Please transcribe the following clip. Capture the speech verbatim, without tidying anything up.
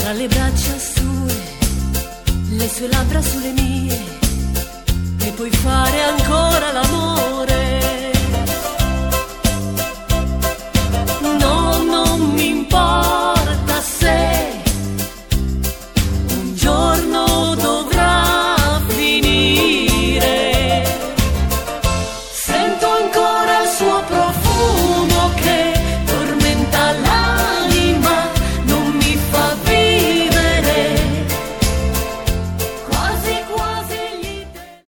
tra le braccia sue, le sue labbra sulle mie, e puoi fare ancora